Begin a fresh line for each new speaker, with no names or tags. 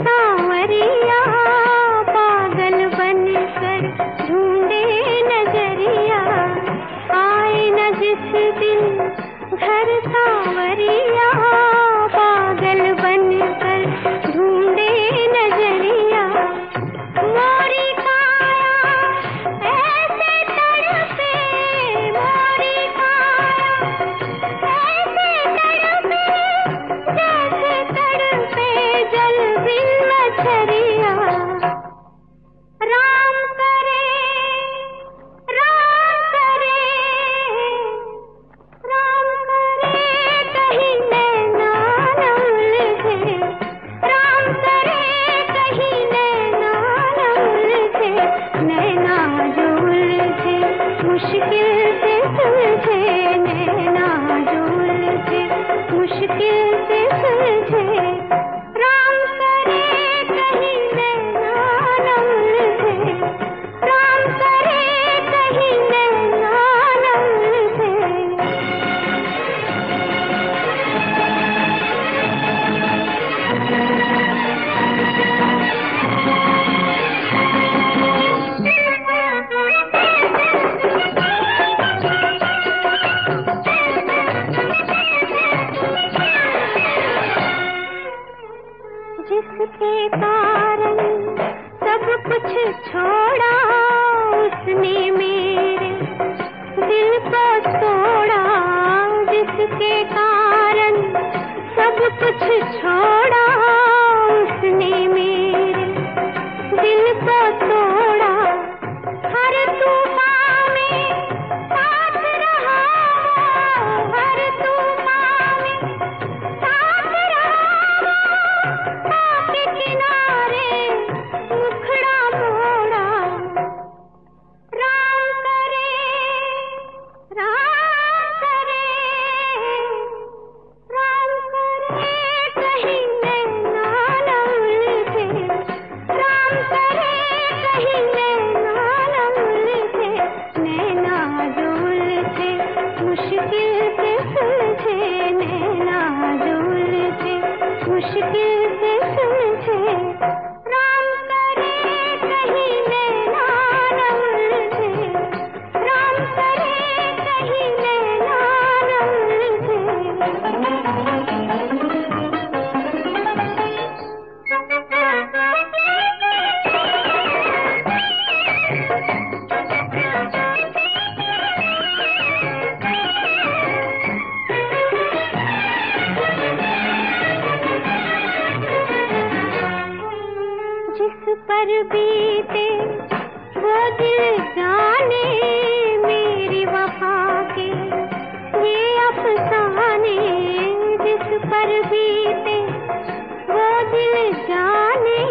सांवरिया पागल बनकर ढूंढे नजरिया, आए न जिस दिन घर सांवरिया पागल बनकर ढूंढे नजरिया। मोरी काया ऐसे तड़पे, मोरी काया ऐसे तड़पे जैसे तड़पे जल बिन मछरिया। राम करे, राम करे, राम करे कहीं नैना न उलझे, राम करे कहीं नैना न उलझे, नैना जो उलझे मुश्किल से सुलझे, नैना जो उलझे मुश्किल से सुलझे। राम करे कहीं नैना न उलझे, राम करे कहीं नैना न उलझे। जिसके कारण सब कुछ छोड़ा, उसने मेरे दिल को तोड़ा। जिसके कारण सब कुछ छोड़ा, उसने मेरे दिल को तोड़ा। हर तूफान में साथ रहा, हर तूफान में साथ रहा, आपके किनारे मुखड़ा मोड़ा। राम करे, राम करे, राम करे कहीं नैना न उलझे, राम करे कहीं नैना न उलझे, नैना जो उलझे मुश्किल से सुलझे, नैना जो उलझे मुश्किल से सुलझे। राम करे कहीं नैना न उलझे, राम करे कहीं नैना न जिस पर बीते वो दिल जाने, मेरी वफा के ये अफसाने। जिस पर बीते वो दिल जाने,